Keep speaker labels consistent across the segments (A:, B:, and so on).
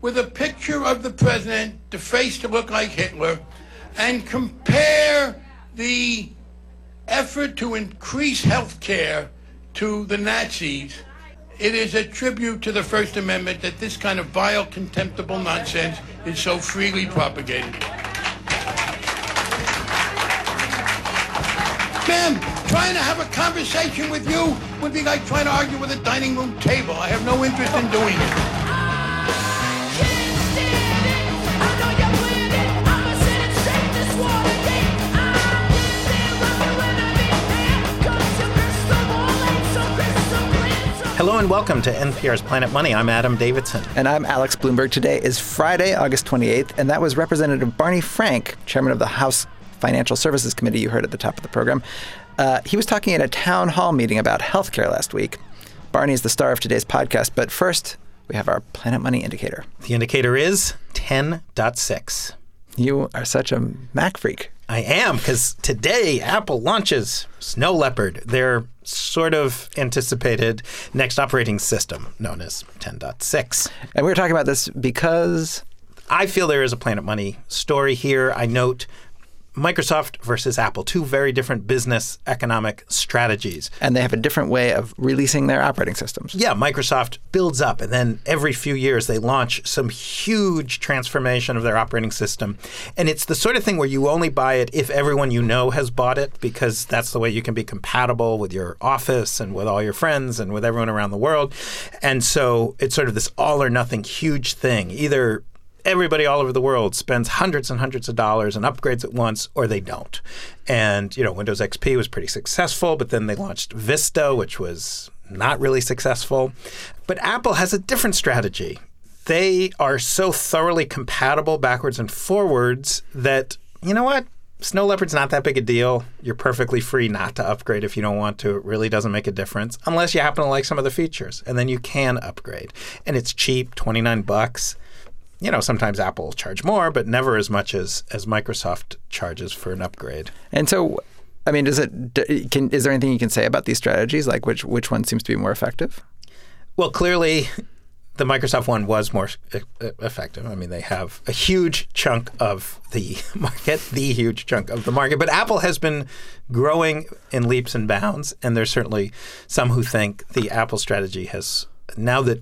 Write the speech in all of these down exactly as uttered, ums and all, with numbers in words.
A: with a picture of the president, the face to look like Hitler, and compare the effort to increase health care to the Nazis, it is a tribute to the First Amendment that this kind of vile, contemptible nonsense is so freely propagated. Ma'am, trying to have a conversation with you would be like trying to argue with a dining room table. I have no interest in doing it.
B: Hello and welcome to N P R's Planet Money. I'm Adam Davidson.
C: And I'm Alex Bloomberg. Today is Friday, August twenty-eighth, and that was Representative Barney Frank, chairman of the House Financial Services Committee you heard at the top of the program. Uh, he was talking at a town hall meeting about health care last week. Barney is the star of today's podcast, but first, we have our Planet Money indicator.
B: The indicator is ten point six.
C: You are such a Mac freak.
B: I am, because today Apple launches Snow Leopard, their sort of anticipated next operating system known as ten point six.
C: And we were talking about this because
B: I feel there is a Planet Money story here. I note Microsoft versus Apple, two very different business economic strategies.
C: And they have a different way of releasing their operating systems.
B: Yeah, Microsoft builds up, and then every few years they launch some huge transformation of their operating system. And it's the sort of thing where you only buy it if everyone you know has bought it, because that's the way you can be compatible with your office and with all your friends and with everyone around the world. And so it's sort of this all or nothing huge thing. Either everybody all over the world spends hundreds and hundreds of dollars and upgrades at once, or they don't. And, you know, Windows X P was pretty successful, but then they launched Vista, which was not really successful. But Apple has a different strategy. They are so thoroughly compatible backwards and forwards that, you know what? Snow Leopard's not that big a deal. You're perfectly free not to upgrade if you don't want to. It really doesn't make a difference unless you happen to like some of the features. And then you can upgrade. And it's cheap, twenty-nine bucks. You know, sometimes Apple will charge more, but never as much as, as Microsoft charges for an upgrade.
C: And so, I mean, does it can is there anything you can say about these strategies? Like which which one seems to be more effective?
B: Well, clearly, the Microsoft one was more effective. I mean, they have a huge chunk of the market, the huge chunk of the market. But Apple has been growing in leaps and bounds, and there's certainly some who think the Apple strategy has, now that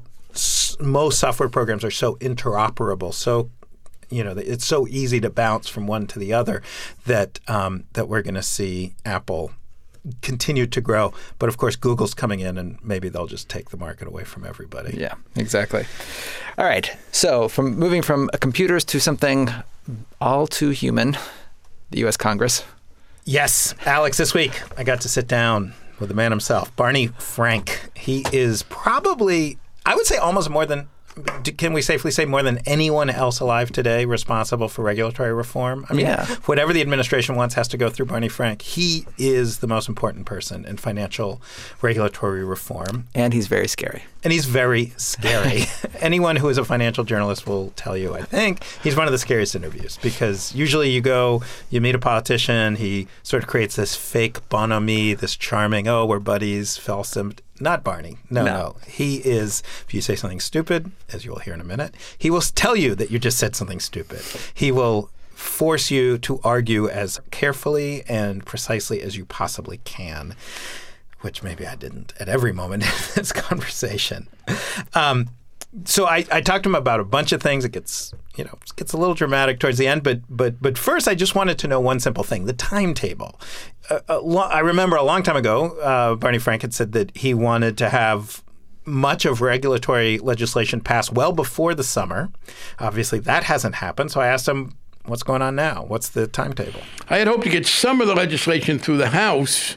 B: most software programs are so interoperable, so you know it's so easy to bounce from one to the other, that um, that we're going to see Apple continue to grow. But of course, Google's coming in, and maybe they'll just take the market away from everybody.
C: Yeah, exactly. All right. So, from moving from computers to something all too human, the U S Congress.
B: Yes, Alex. This week I got to sit down with the man himself, Barney Frank. He is probably, I would say almost more than, can we safely say more than anyone else alive today responsible for regulatory reform? I mean,
C: yeah.
B: Whatever the administration wants has to go through Barney Frank. He is the most important person in financial regulatory reform.
C: And he's very scary.
B: And he's very scary. Anyone who is a financial journalist will tell you, I think, he's one of the scariest interviews, because usually you go, you meet a politician, he sort of creates this fake bonhomie, this charming, oh, we're buddies, Felsen. Not Barney. No, no, no. He is, if you say something stupid, as you will hear in a minute, he will tell you that you just said something stupid. He will force you to argue as carefully and precisely as you possibly can, which maybe I didn't at every moment in this conversation. Um, so I, I talked to him about a bunch of things. It gets, you know, it gets a little dramatic towards the end, but but but first I just wanted to know one simple thing: the timetable. Uh, a lo- I remember a long time ago, uh, Barney Frank had said that he wanted to have much of regulatory legislation passed well before the summer. Obviously, that hasn't happened. So I asked him, what's going on now? What's the timetable?
A: I had hoped to get some of the legislation through the House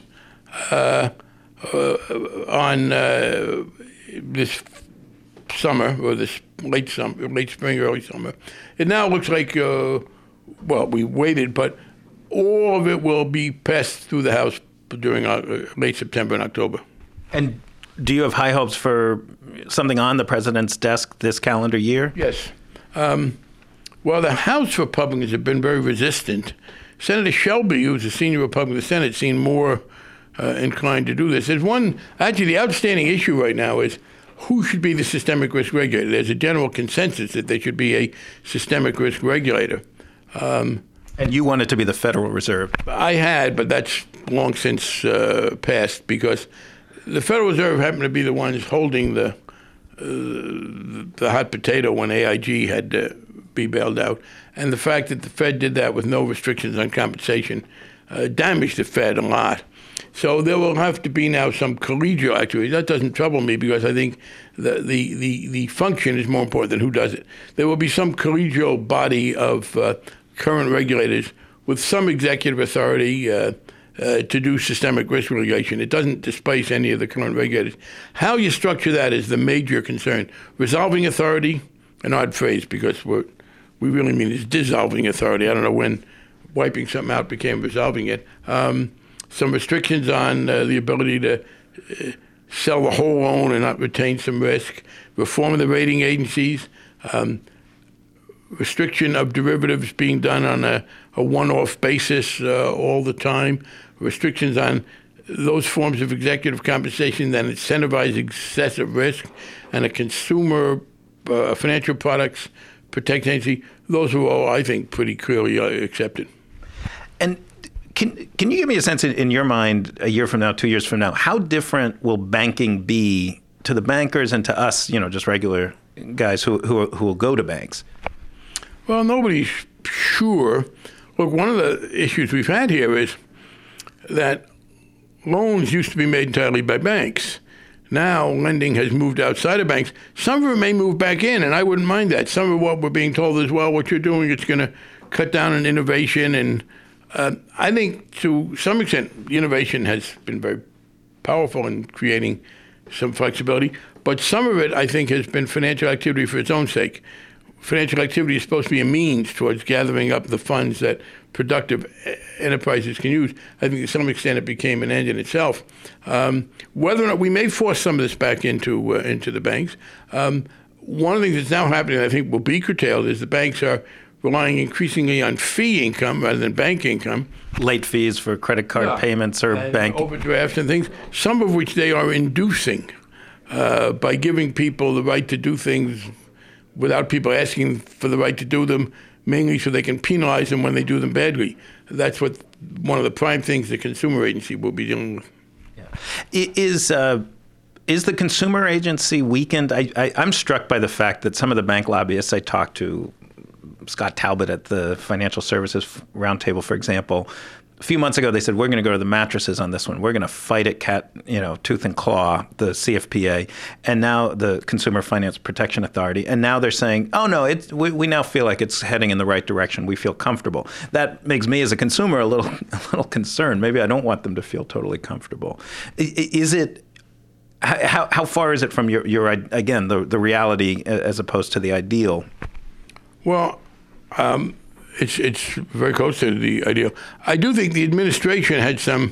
A: uh, uh, on uh, this summer, or this late summer, late spring, early summer. It now looks like, uh, well, we waited, but all of it will be passed through the House during uh, late September and October.
B: And do you have high hopes for something on the president's desk this calendar year?
A: Yes. Um, well, the House Republicans have been very resistant. Senator Shelby, who's a senior Republican in the Senate, seemed more uh, inclined to do this. There's one, actually, the outstanding issue right now is who should be the systemic risk regulator? There's a general consensus that there should be a systemic risk regulator. Um,
B: and you want it to be the Federal Reserve?
A: I had, but that's long since uh, passed, because the Federal Reserve happened to be the ones holding the uh, the hot potato when A I G had to be bailed out. And the fact that the Fed did that with no restrictions on compensation uh, damaged the Fed a lot. So there will have to be now some collegial activity. That doesn't trouble me, because I think the, the, the, the function is more important than who does it. There will be some collegial body of uh, current regulators with some executive authority uh, uh, to do systemic risk regulation. It doesn't displace any of the current regulators. How you structure that is the major concern. Resolving authority, an odd phrase, because we're, we really mean is dissolving authority. I don't know when wiping something out became resolving it. Um, some restrictions on uh, the ability to uh, sell the whole loan and not retain some risk. Reform of the rating agencies. Um, restriction of derivatives being done on a, a one-off basis uh, all the time. Restrictions on those forms of executive compensation that incentivize excessive risk, and a consumer uh, financial products protection agency. Those are all, I think, pretty clearly uh, accepted.
B: And can can you give me a sense in, in your mind, a year from now, two years from now, how different will banking be to the bankers and to us, you know, just regular guys who who, who will go to banks?
A: Well, nobody's sure. Look, one of the issues we've had here is that loans used to be made entirely by banks. Now lending has moved outside of banks. Some of it may move back in, and I wouldn't mind that. Some of what we're being told is, well, what you're doing, it's going to cut down on innovation. And uh, I think to some extent, innovation has been very powerful in creating some flexibility. But some of it, I think, has been financial activity for its own sake. Financial activity is supposed to be a means towards gathering up the funds that productive enterprises can use. I think to some extent it became an end in itself. Um, whether or not we may force some of this back into uh, into the banks, um, one of the things that's now happening, I think, will be curtailed is the banks are relying increasingly on fee income rather than bank income.
B: Late fees for credit card yeah. payments or
A: and
B: bank
A: overdrafts and things, some of which they are inducing uh, by giving people the right to do things without people asking for the right to do them, mainly so they can penalize them when they do them badly. That's what one of the prime things the consumer agency will be dealing with.
B: Yeah. Is uh, is the consumer agency weakened? I, I, I'm struck by the fact that some of the bank lobbyists I talked to, Scott Talbot at the Financial Services Roundtable, for example, a few months ago they said, we're going to go to the mattresses on this one. We're going to fight it cat, you know, tooth and claw, the C F P A, and now the Consumer Finance Protection Authority. And now they're saying, oh, no, it's, we, we now feel like it's heading in the right direction. We feel comfortable. That makes me as a consumer a little a little concerned. Maybe I don't want them to feel totally comfortable. Is it, how, how far is it from your, your again, the, the reality as opposed to the ideal?
A: Well, um, It's it's very close to the ideal. I do think the administration had some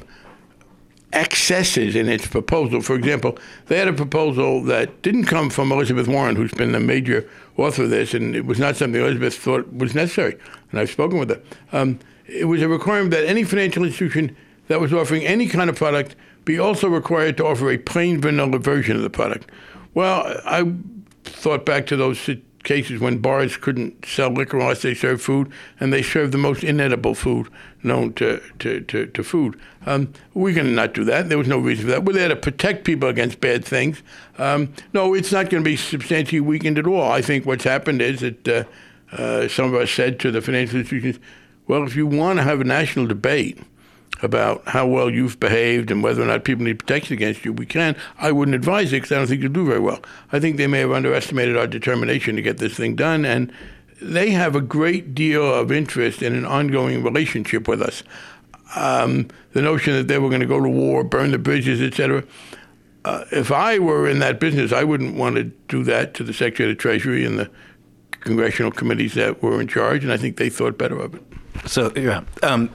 A: excesses in its proposal. For example, they had a proposal that didn't come from Elizabeth Warren, who's been the major author of this, and it was not something Elizabeth thought was necessary. And I've spoken with her. Um, it was a requirement that any financial institution that was offering any kind of product be also required to offer a plain vanilla version of the product. Well, I thought back to those cases when bars couldn't sell liquor unless they served food, and they served the most inedible food known to to, to, to food. Um, we're going to not do that. There was no reason for that. We're there to protect people against bad things. Um, no, it's not going to be substantially weakened at all. I think what's happened is that uh, uh, some of us said to the financial institutions, well, if you want to have a national debate about how well you've behaved and whether or not people need protection against you, we can. I wouldn't advise it because I don't think you'll do very well. I think they may have underestimated our determination to get this thing done, and they have a great deal of interest in an ongoing relationship with us. Um, the notion that they were going to go to war, burn the bridges, et cetera. Uh, if I were in that business, I wouldn't want to do that to the Secretary of the Treasury and the congressional committees that were in charge, and I think they thought better of it.
B: So, yeah. Um,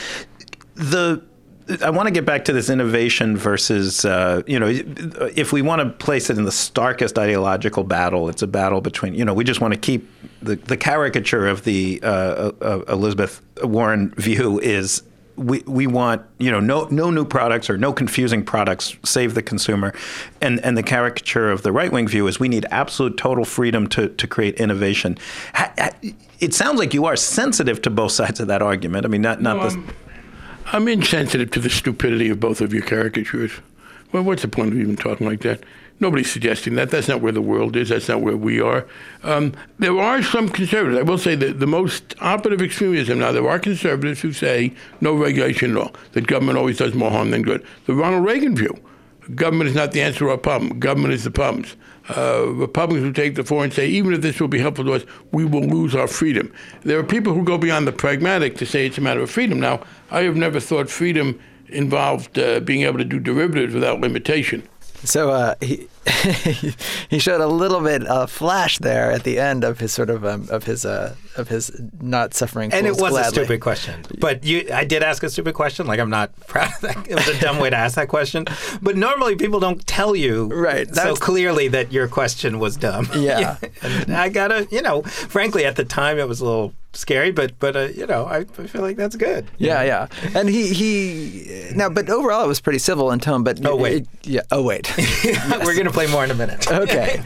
B: The I want to get back to this innovation versus, uh, you know, if we want to place it in the starkest ideological battle, it's a battle between, you know, we just want to keep the, the caricature of the uh, uh, Elizabeth Warren view is we we want, you know, no no new products or no confusing products, save the consumer. And and the caricature of the right-wing view is we need absolute total freedom to, to create innovation. It sounds like you are sensitive to both sides of that argument. I mean, not, not
A: no,
B: the...
A: I'm, I'm insensitive to the stupidity of both of your caricatures. Well, what's the point of even talking like that? Nobody's suggesting that. That's not where the world is. That's not where we are. Um, there are some conservatives. I will say that the most operative extremism now, there are conservatives who say no regulation at all, that government always does more harm than good. The Ronald Reagan view, government is not the answer to our problem. Government is the problems. Uh, Republicans who take the floor and say, even if this will be helpful to us, we will lose our freedom. There are people who go beyond the pragmatic to say it's a matter of freedom. Now, I have never thought freedom involved uh, being able to do derivatives without limitation.
C: So uh, he he showed a little bit of flash there at the end of his sort of um, of his uh, of his not suffering.
B: And it was
C: gladly.
B: a stupid question, but you, I did ask a stupid question. Like, I'm not proud of that. It was a dumb way to ask that question. But normally people don't tell you
C: right
B: so
C: That's,
B: clearly that your question was dumb.
C: Yeah,
B: yeah. And I gotta, you know, frankly at the time it was a little scary, but but uh, you know, I, I feel like that's good.
C: Yeah, yeah. And he he now, but overall it was pretty civil in tone. But
B: oh wait,
C: it, yeah. Oh wait.
B: Yes. We're gonna play more in a minute.
C: Okay.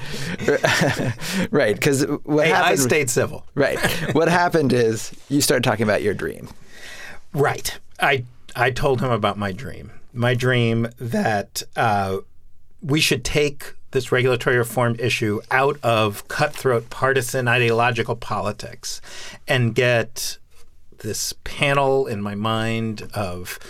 C: Right, because what
B: hey,
C: happened?
B: I stayed civil.
C: Right. What happened is you started talking about your dream.
B: Right. I I told him about my dream. My dream that uh, we should take this regulatory reform issue out of cutthroat partisan ideological politics and get this panel in my mind of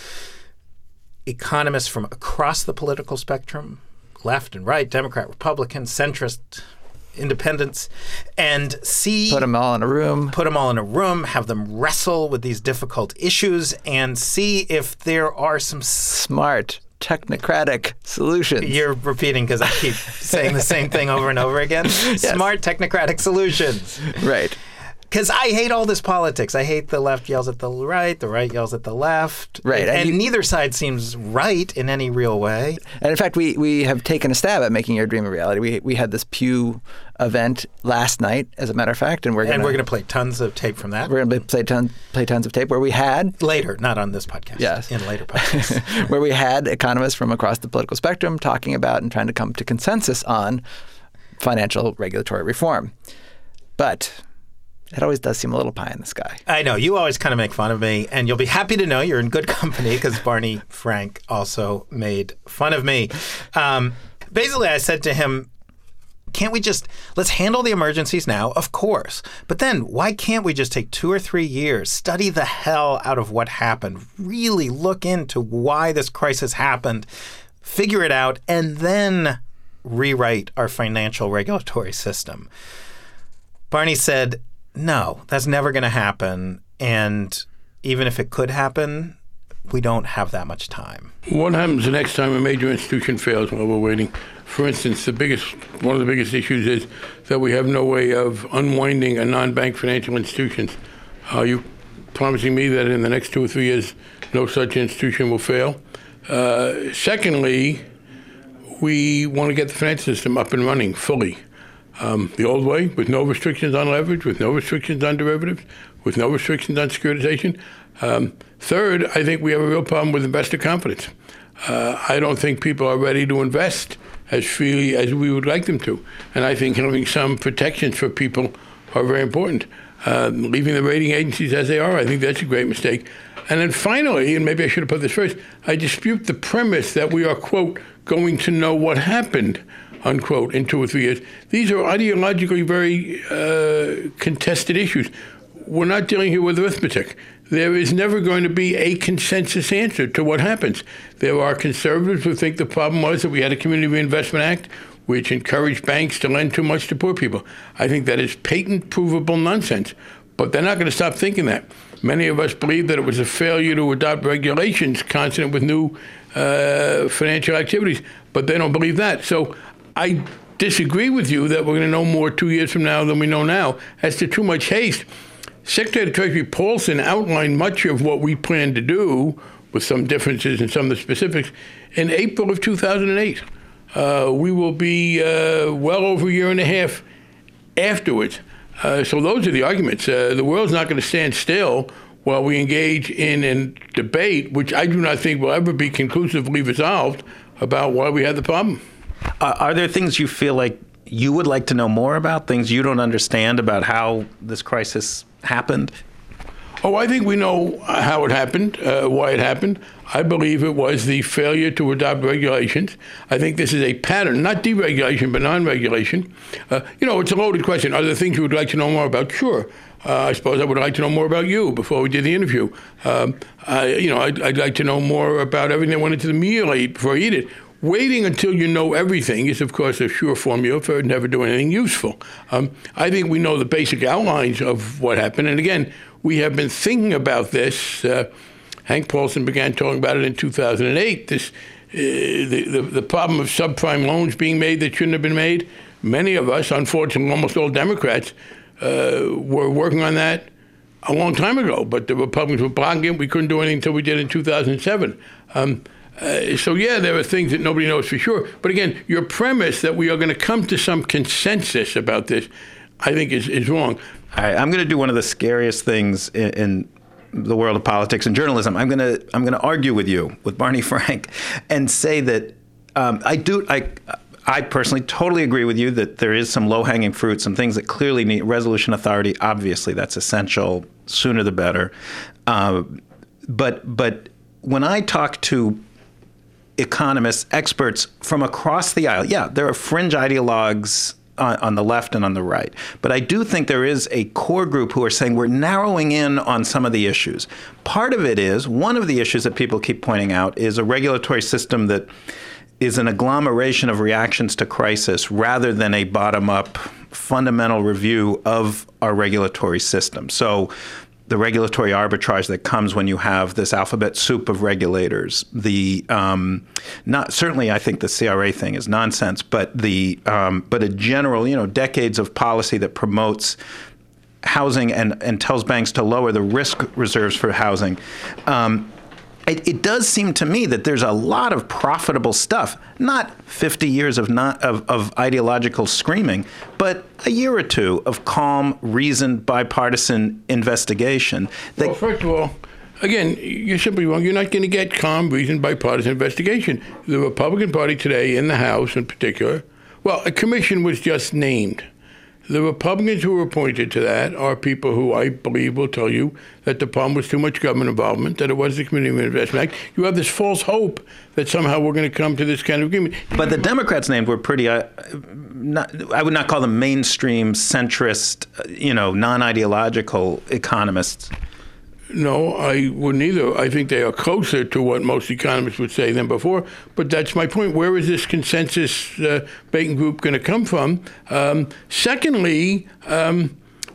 B: economists from across the political spectrum, left and right, Democrat, Republican, centrist, independents, and see...
C: Put them all in a room.
B: Put them all in a room, have them wrestle with these difficult issues, and see if there are some...
C: Smart, technocratic solutions.
B: You're repeating because I keep saying the same thing over and over again. Yes. Smart, technocratic solutions.
C: Right.
B: Because I hate all this politics. I hate the left yells at the right, the right yells at the left.
C: Right.
B: And,
C: and
B: and
C: you,
B: neither side seems right in any real way.
C: And in fact, we, we have taken a stab at making your dream a reality. We we had this Pew event last night, as a matter of fact, and we're gonna,
B: and we're going to play tons of tape from that.
C: We're going to play ton, play tons of tape where we had
B: later, not on this podcast.
C: Yes,
B: in later podcasts,
C: where we had economists from across the political spectrum talking about and trying to come to consensus on financial regulatory reform, but. It always does seem a little pie in the sky.
B: I know. You always kind of make fun of me, and you'll be happy to know you're in good company because Barney Frank also made fun of me. Um, basically, I said to him, can't we just, let's handle the emergencies now, of course. But then why can't we just take two or three years, study the hell out of what happened, really look into why this crisis happened, figure it out, and then rewrite our financial regulatory system? Barney said, no, that's never going to happen. And even if it could happen, we don't have that much time.
A: What happens the next time a major institution fails while we're waiting? For instance, the biggest, one of the biggest issues is that we have no way of unwinding a non-bank financial institutions. Are you promising me that in the next two or three years, no such institution will fail? Uh, secondly, we want to get the finance system up and running fully. Um, the old way, with no restrictions on leverage, with no restrictions on derivatives, with no restrictions on securitization. Um, third, I think we have a real problem with investor confidence. Uh, I don't think people are ready to invest as freely as we would like them to. And I think having some protections for people are very important. Uh, leaving the rating agencies as they are, I think that's a great mistake. And then finally, and maybe I should have put this first, I dispute the premise that we are, quote, going to know what happened, unquote, in two or three years. These are ideologically very uh, contested issues. We're not dealing here with arithmetic. There is never going to be a consensus answer to what happens. There are conservatives who think the problem was that we had a Community Reinvestment Act which encouraged banks to lend too much to poor people. I think that is patent provable nonsense, but they're not going to stop thinking that. Many of us believe that it was a failure to adopt regulations consonant with new uh, financial activities, but they don't believe that. So I disagree with you that we're going to know more two years from now than we know now. As to too much haste, Secretary of Treasury Paulson outlined much of what we plan to do, with some differences in some of the specifics, in April of two thousand eight. Uh, we will be uh, well over a year and a half afterwards. Uh, so those are the arguments. Uh, the world's not going to stand still while we engage in a debate, which I do not think will ever be conclusively resolved, about why we had the problem.
D: Uh, are there things you feel like you would like to know more about, things you don't understand about how this crisis happened?
A: Oh, I think we know how it happened, uh, why it happened. I believe it was the failure to adopt regulations. I think this is a pattern, not deregulation, but non-regulation. Uh, you know, it's a loaded question. Are there things you would like to know more about? Sure. Uh, I suppose I would like to know more about you before we did the interview. Um, I, you know, I'd, I'd like to know more about everything that went into the meal I eat before I eat it. Waiting until you know everything is, of course, a sure formula for never doing anything useful. Um, I think we know the basic outlines of what happened. And again, we have been thinking about this. Uh, Hank Paulson began talking about it in two thousand eight. This, uh, the, the, the problem of subprime loans being made that shouldn't have been made. Many of us, unfortunately, almost all Democrats, uh, were working on that a long time ago. But the Republicans were blocking it. We couldn't do anything until we did in two thousand seven. Um, Uh, so, yeah, there are things that nobody knows for sure. But again, your premise that we are going to come to some consensus about this, I think, is, is wrong.
D: All right, I'm going to do one of the scariest things in, in the world of politics and journalism. I'm going to I'm going to argue with you, with Barney Frank, and say that um, I do I. I personally totally agree with you that there is some low-hanging fruit, some things that clearly need resolution authority. Obviously, that's essential. Sooner the better. Uh, but but when I talk to economists, experts from across the aisle, yeah, there are fringe ideologues on, on the left and on the right. But I do think there is a core group who are saying we're narrowing in on some of the issues. Part of it is, one of the issues that people keep pointing out is a regulatory system that is an agglomeration of reactions to crisis rather than a bottom-up fundamental review of our regulatory system. So the regulatory arbitrage that comes when you have this alphabet soup of regulators, the um, not certainly I think the C R A thing is nonsense, but the um, but a general, you know, decades of policy that promotes housing and, and tells banks to lower the risk reserves for housing. Um, It, it does seem to me that there's a lot of profitable stuff, not fifty years of not of, of ideological screaming, but a year or two of calm, reasoned, bipartisan investigation. That
A: well, first of all, again, you're simply wrong. You're not going to get calm, reasoned, bipartisan investigation. The Republican Party today, in the House in particular, well, a commission was just named. The Republicans who were appointed to that are people who I believe will tell you that the problem was too much government involvement, that it was the Community Reinvestment Act. You have this false hope that somehow we're going to come to this kind of agreement.
D: But the Democrats named were pretty, uh, not, I would not call them mainstream, centrist, you know, non-ideological economists.
A: No, I wouldn't either. I think they are closer to what most economists would say than before. But that's my point. Where is this consensus uh, banking group going to come from? Um, secondly, um,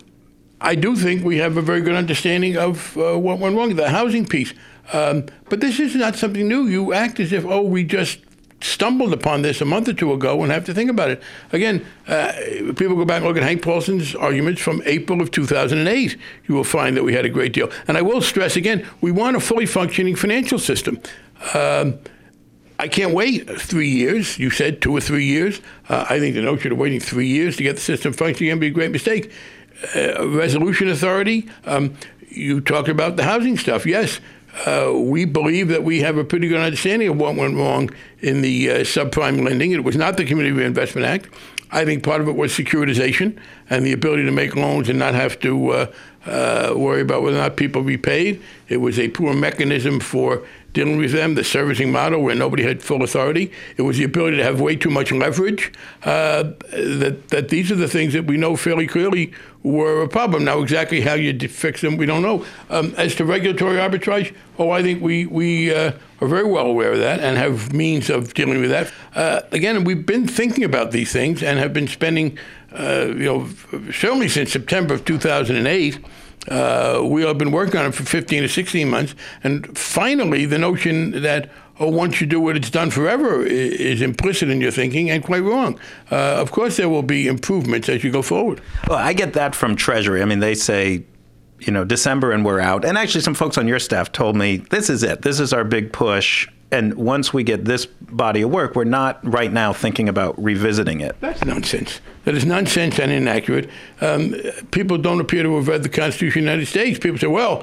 A: I do think we have a very good understanding of uh, what went wrong, the housing piece. Um, but this is not something new. You act as if, oh, we just stumbled upon this a month or two ago and have to think about it. Again, uh, people go back and look at Hank Paulson's arguments from April of two thousand eight. You will find that we had a great deal. And I will stress again, we want a fully functioning financial system. Um, I can't wait three years. You said two or three years. Uh, I think the notion of waiting three years to get the system functioning can be a great mistake. Uh, resolution authority, um, you talked about the housing stuff. Yes. Uh, we believe that we have a pretty good understanding of what went wrong in the uh, subprime lending. It was not the Community Reinvestment Act. I think part of it was securitization and the ability to make loans and not have to uh, uh, worry about whether or not people repaid. It was a poor mechanism for dealing with them, the servicing model where nobody had full authority. It was the ability to have way too much leverage. Uh, that, that these are the things that we know fairly clearly were a problem. Now, exactly how you fix them, we don't know. Um, as to regulatory arbitrage, oh, I think we, we uh, are very well aware of that and have means of dealing with that. Uh, again, we've been thinking about these things and have been spending, uh, you know, certainly since September of two thousand eight, Uh, we have been working on it for fifteen to sixteen months. And finally, the notion that, oh, once you do it, it's done forever is, is implicit in your thinking and quite wrong. Uh, of course, there will be improvements as you go forward.
D: Well, I get that from Treasury. I mean, they say, you know, December and we're out. And actually, some folks on your staff told me, this is it. This is our big push. And once we get this body of work, we're not right now thinking about revisiting it.
A: That's nonsense. That is nonsense and inaccurate. Um, people don't appear to have read the Constitution of the United States. People say, well,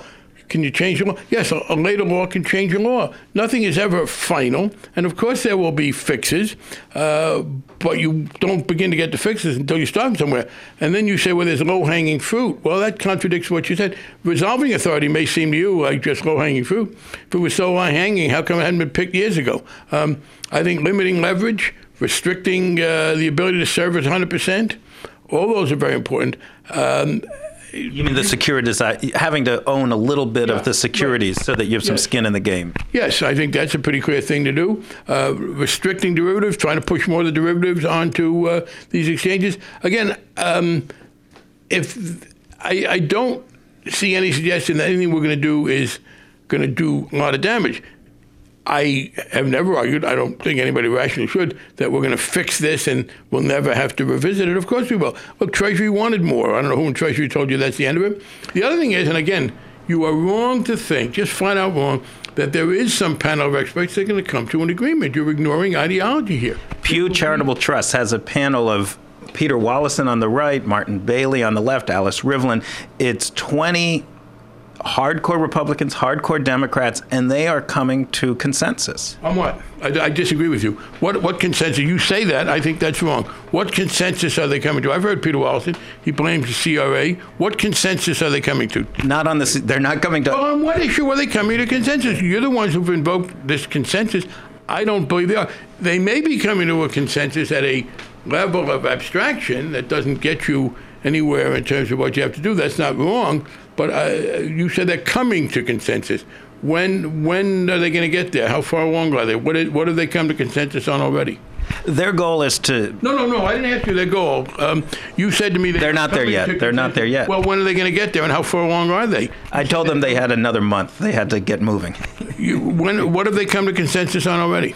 A: Can you change the law? Yes, a, a later law can change a law. Nothing is ever final, and of course there will be fixes, uh, but you don't begin to get the fixes until you start somewhere. And then you say, well, there's low-hanging fruit. Well, that contradicts what you said. Resolving authority may seem to you like just low-hanging fruit. If it was so low-hanging, how come it hadn't been picked years ago? Um, I think limiting leverage, restricting uh, the ability to service one hundred percent, all those are very important. Um,
D: You mean the securitize, having to own a little bit
A: Yeah,
D: of the securities
A: right.
D: so that you have some
A: Yes.
D: skin in the game?
A: Yes, I think that's a pretty clear thing to do. Uh, restricting derivatives, trying to push more of the derivatives onto uh, these exchanges. Again, um, if I, I don't see any suggestion that anything we're going to do is going to do a lot of damage. I have never argued, I don't think anybody rationally should, that we're going to fix this and we'll never have to revisit it. Of course we will. Look, Treasury wanted more. I don't know who in Treasury told you that's the end of it. The other thing is, and again, you are wrong to think, just flat out wrong, that there is some panel of experts that are going to come to an agreement. You're ignoring ideology here.
D: Pew Charitable Trust has a panel of Peter Wallison on the right, Martin Bailey on the left, Alice Rivlin. It's twenty hardcore Republicans, hardcore Democrats, and they are coming to consensus.
A: On what? I, I disagree with you. What what consensus? You say that. I think that's wrong. What consensus are they coming to? I've heard Peter Wallison. He blames the C R A. What consensus are they coming to?
D: Not on this. They're not coming to.
A: Well, on what issue are they coming to consensus? You're the ones who've invoked this consensus. I don't believe they are. They may be coming to a consensus at a level of abstraction that doesn't get you anywhere in terms of what you have to do. That's not wrong. But uh, you said they're coming to consensus. When when are they going to get there? How far along are they? What is, what have they come to consensus on already?
D: Their goal is to.
A: No, no, no. I didn't ask you their goal. Um, you said to me
D: They're not there
A: coming
D: yet.
A: to
D: They're not
A: consensus.
D: there yet.
A: Well, when are they going to get there, and how far along are they?
D: I told them they had another month. They had to get moving.
A: You, when what have they come to consensus on already?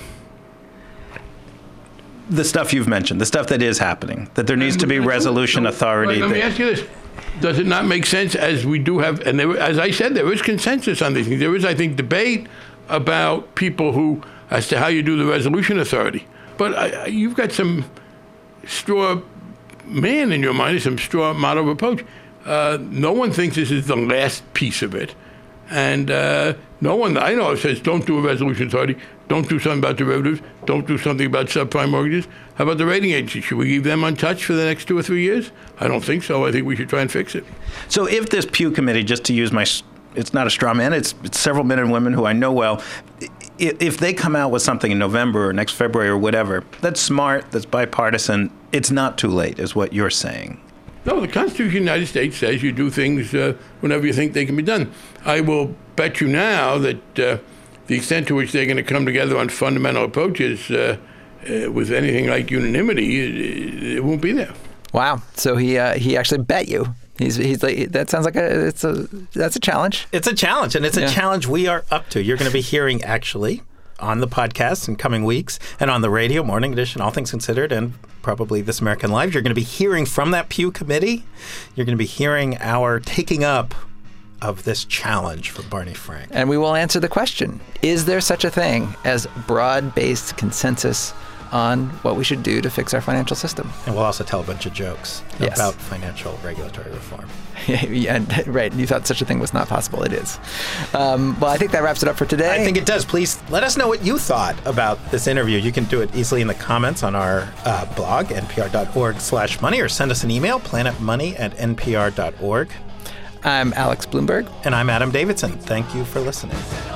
D: The stuff you've mentioned, the stuff that is happening, that there needs to be resolution authority.
A: Let me
D: that-
A: ask you this. Does it not make sense, as we do have, and there, as I said, there is consensus on these things. There is, I think, debate about people who, as to how you do the resolution authority. But I, you've got some straw man in your mind, some straw model of approach. Uh, no one thinks this is the last piece of it. And uh, no one that I know of says, don't do a resolution authority, don't do something about derivatives, don't do something about subprime mortgages. How about the rating agency? Should we leave them untouched for the next two or three years? I don't think so. I think we should try and fix it.
D: So if this Pew Committee, just to use my, it's not a straw man, it's, it's several men and women who I know well, if, if they come out with something in November or next February or whatever, that's smart, that's bipartisan, it's not too late, is what you're saying.
A: No, the Constitution of the United States says you do things uh, whenever you think they can be done. I will bet you now that uh, the extent to which they're going to come together on fundamental approaches uh, uh, with anything like unanimity, it, it won't be there.
C: Wow. So he uh, he actually bet you. He's he's like, that sounds like a it's a that's a challenge.
B: It's a challenge, and it's
C: Yeah.
B: a challenge we are up to. You're going to be hearing actually on the podcast in coming weeks and on the radio, Morning Edition, All Things Considered, and probably This American Life. You're going to be hearing from that Pew Committee. You're going to be hearing our taking up of this challenge for Barney Frank.
C: And we will answer the question, is there such a thing as broad-based consensus on what we should do to fix our financial system?
B: And we'll also tell a bunch of jokes
C: Yes.
B: about financial regulatory reform.
C: Yeah, right. You thought such a thing was not possible. It is. Um, well, I think that wraps it up for today.
B: I think it does. Please let us know what you thought about this interview. You can do it easily in the comments on our uh, blog, npr.org slash money, or send us an email, planetmoney at npr dot org.
C: I'm Alex Bloomberg.
B: And I'm Adam Davidson. Thank you for listening.